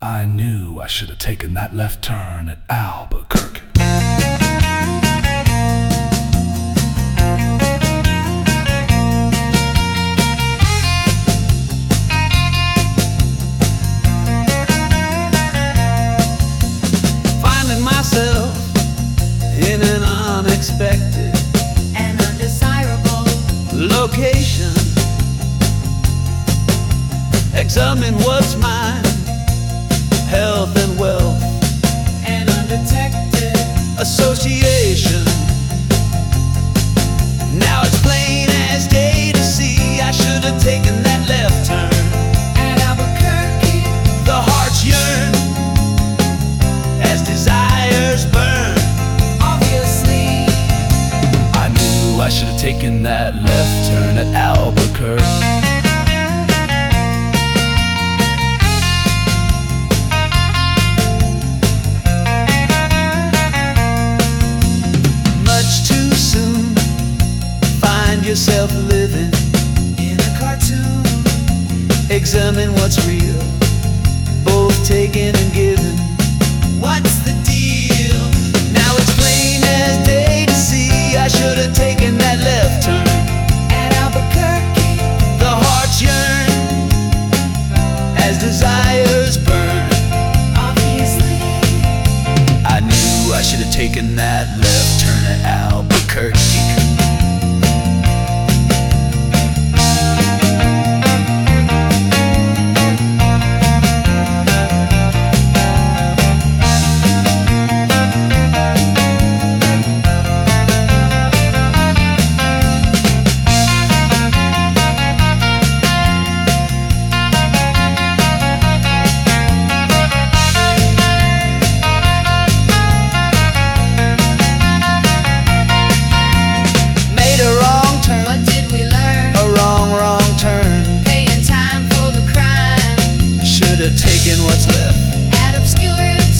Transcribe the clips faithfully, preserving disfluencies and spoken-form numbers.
I knew I should have taken that left turn at Albuquerque. Finding myself in an unexpected and undesirable location, examine what's mine, health and wealth, and undetected association. Now it's plain as day to see I should have taken that left turn at Albuquerque. The hearts yearn as desires burn. Obviously, I knew I should have taken that left turn at Albuquerque. Yourself living in a cartoon. Examine what's real, both taking and giving. What's the deal? Now it's plain as day to see I should have taken that left turn at Albuquerque. The hearts yearn as desires burn. Obviously, I knew I should have taken that left turn at Albuquerque. Taking what's left at obscurity.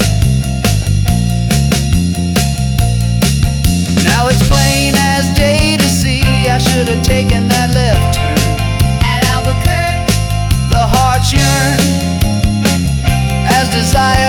Now it's plain as day to see I should have taken that left turn at Albuquerque. The hearts yearn as desire